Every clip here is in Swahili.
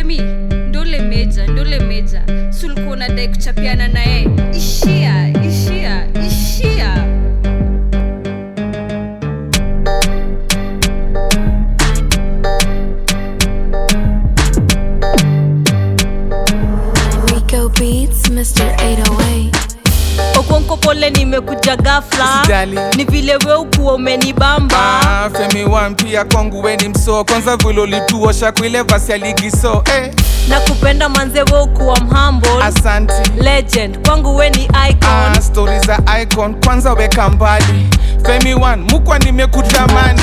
Femi, ndole meja. Sulikuwa unadai kuchapiana naye. Ishia. Rico Beats, Mr. 808. Okonko pole nimekuja ghafla. Usijali. Ni vile wewe ukuwa umenibamba. Femi one pia kwangu we ni mso. Kwanza vile ulituosha kuile vasi ya ligi so Nakupenda manze wewe ukuwa mhumble. Asanti. Legend, kwangu we ni icon. Story za icon kwanza weka mbali. Femi one mukwa nimekutamani.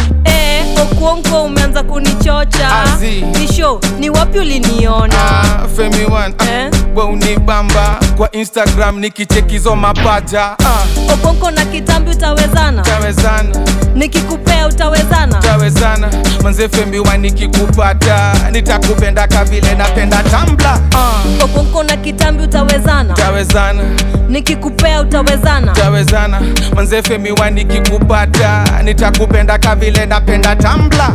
Okonko umeanza kunichocha. Azi. Ni show, ni wapi uliniona? Femi one we unibamba. Kwa Instagram nikichekizo mapaja. Okonko na kitambi utawezana? Tawezana. Nikikupea utawezana? Tawezana. Manze Femi one nikikupata nitakupenda kavile napenda Tumblr. Okonko na kitambi utawezana? Tawezana. Nikikupea utawezana? Tawezana. Manze Femi one nikikupata nitakupenda kavile napenda Tumblr.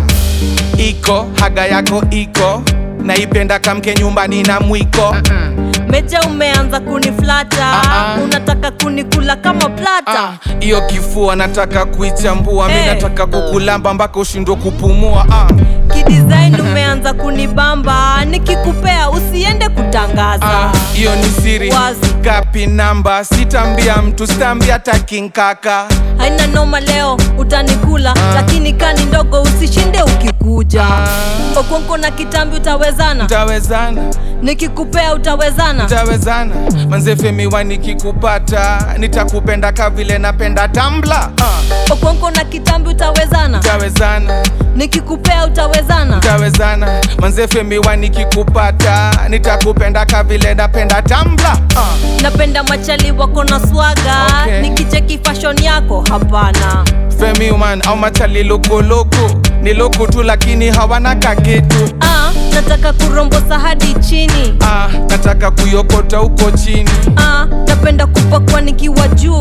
Iko haga yako iko naipenda kamke nyumbani na mwiko. Meja umeanza kuniflata. Unataka kunikula kama plata. Iyo kifua nataka kuichambua. Mimi nataka kukulamba mpaka ushindwe kupumua. Kidesign umeanza kunibamba. Nikikupea usiende kutangaza. Iyo ni siri wazi. Gapi namba sitambia mtu sitambia takinkaka. Haina noma leo utanikula. Lakini kani ndogo usishinde ukikuja. Okonko na kitambi utawezana? Tawezana. Nikikupea utawezana? Tawezana. Manze Femi one nikikupata nitakupenda kavile napenda Tumblr. Okonko na kitambi utawezana? Tawezana. Nikikupea utawezana? Tawezana. Manze Femi one nikikupata nitakupenda kavile napenda Tumblr. Napenda machali wako na swaga. Nikicheki fashion yako hapana. Femi man au machali loko ni loko tu lakini hawana kakitu. Nataka kurombosa hadi chini. Nataka kuyokota uko chini. Napenda kupakwa nikiwa juu.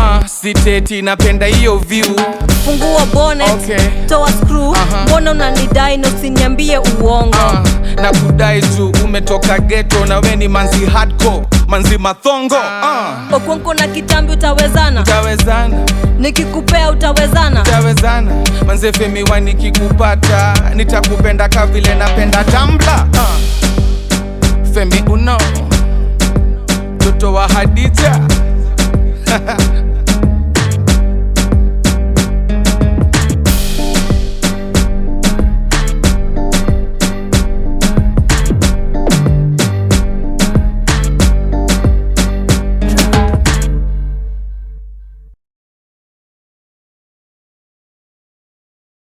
Siteti napenda hiyo view. Fungua bonnet, toa screw. Mbona unanidai na usiniambie uongo? Na kudai tu umetoka ghetto na we ni manzi hardcore, manzi mathongo. Okonko na kitambi utawezana? Tawezana. Nikikupea utawezana? Tawezana. Manze Femi one nikikupata nitakupenda kavile napenda Tumblr. Femi uno toto wa Hadija.